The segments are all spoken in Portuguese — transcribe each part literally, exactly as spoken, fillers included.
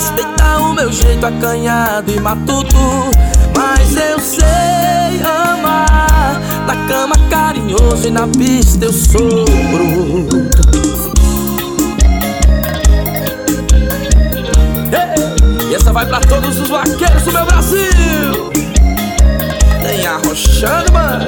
Respeita o meu jeito acanhado e matuto, mas eu sei amar. Na cama carinhoso e na pista eu sou bruto. Hey! E essa vai pra todos os vaqueiros do meu Brasil. Tem arrochando, mano.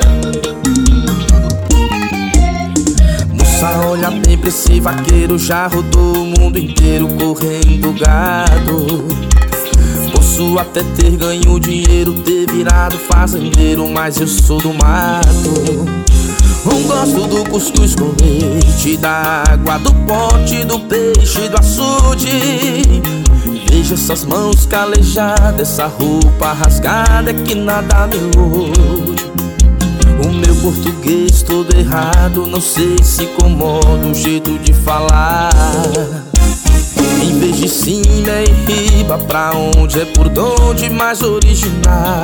Moça, olha bem pra esse vaqueiro, já rodou o mundo inteiro correndo gado. Posso até ter ganho dinheiro, ter virado fazendeiro, mas eu sou do mato. Não gosto do cuscuz com leite, da água, do pote, do peixe, do açude. Veja essas mãos calejadas, essa roupa rasgada, é que nada me ilude. O meu português todo errado, não sei se incomoda o jeito de falar. Em vez de cima é em riba, pra onde é por donde, mais original.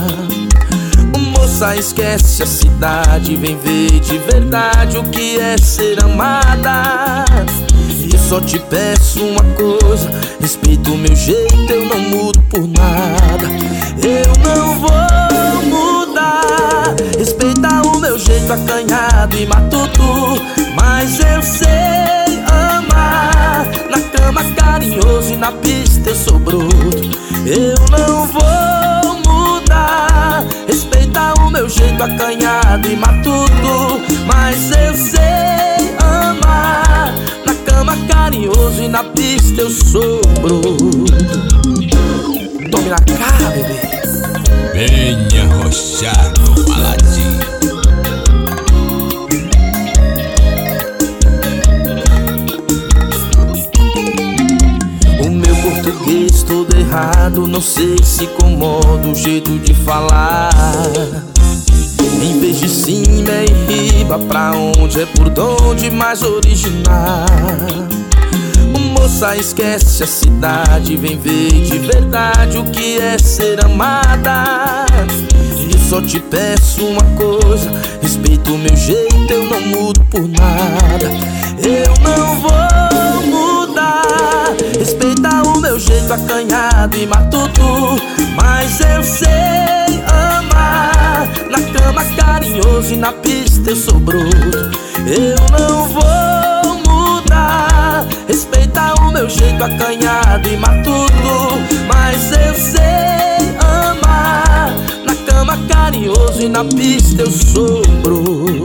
Moça, esquece a cidade, vem ver de verdade o que é ser amada. E eu só te peço uma coisa, respeita o meu jeito, eu não mudo por nada. Eu não vou mudar. Respeita o meu jeito acanhado e matuto, mas eu sei amar. Na cama carinhoso e na pista eu sou bruto. Eu não vou mudar. Respeita o meu jeito acanhado e matuto, mas eu sei amar. Na cama carinhoso e na pista eu sou bruto. Tome na cara, bebê. Venha arrochar no Aladim. O meu português todo errado, não sei se incomoda o jeito de falar. Em vez de cima é em riba, pra onde é por donde, mais original. Moça, esquece a cidade, vem ver de verdade o que é ser amada. E eu só te peço uma coisa, respeita o meu jeito, eu não mudo por nada. Eu não vou mudar. Respeita o meu jeito acanhado e matuto, mas eu sei amar. Na cama carinhoso e na pista eu sou bruto. Eu não vou mudar. Respeita o meu jeito acanhado e matuto, mas eu sei amar. Na cama carinhoso e na pista eu sou bruto.